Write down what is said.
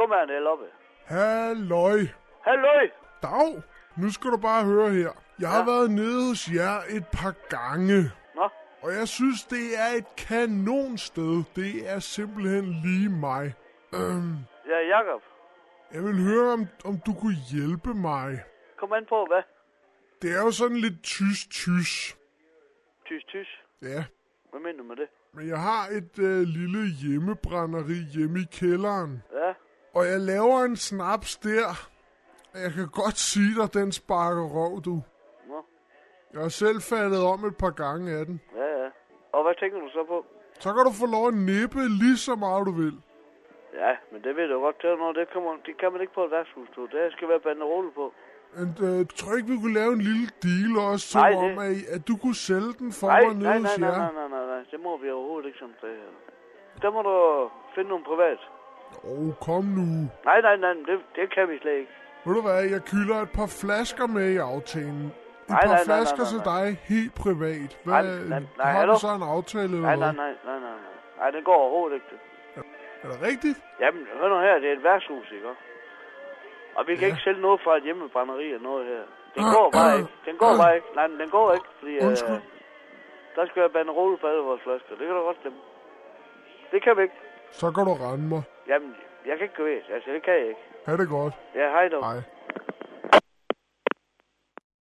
Kom her, Niel, oppe. Halløj. Halløj. Dag. Nu skal du bare høre her. Jeg har været nede hos jer et par gange. Nå? Og jeg synes, det er et kanonsted. Det er simpelthen lige mig. Ja, Jakob. Jeg vil høre, om du kunne hjælpe mig. Kom an på, hvad? Det er jo sådan lidt tys. Tys. Ja. Hvad mener du med det? Men jeg har et lille hjemmebrænderi hjemme i kælderen. Ja. Og jeg laver en snaps der. Jeg kan godt sige dig, den sparker røv, du. Nå. Jeg har selv faldet om et par gange af den. Ja. Og hvad tænker du så på? Så kan du få lov at nippe lige så meget, du vil. Ja, men det ved du godt til noget. Det kan man ikke på et værtshus, du. Det skal være banderole på. Men tror ikke, vi kunne lave en lille deal også, som om, at du kunne sælge den for mig nede hos jer? Nej. Det må vi overhovedet ikke sådan det her. Der må du finde nogle privat. Kom nu. Nej, det kan vi slet ikke. Ved du hvad, jeg kylder et par flasker med i aftalen. Et par flasker til dig, helt privat. Har du så en aftale? Nej, det går overhovedet ikke. Er det rigtigt? Jamen, hør nu her, det er et værtshus, ikke? Og vi kan ikke sælge noget fra et hjemmebrænderi eller noget her. Den går bare ikke. Nej, den går ikke, fordi der skal være banderole på alle vores flasker. Det kan du godt glemme. Det kan vi ikke. Så kan du rende mig. Jamen, jeg kan ikke gå væk. Altså, det kan jeg ikke. Ha' det godt. Ja, hej dog. Hej.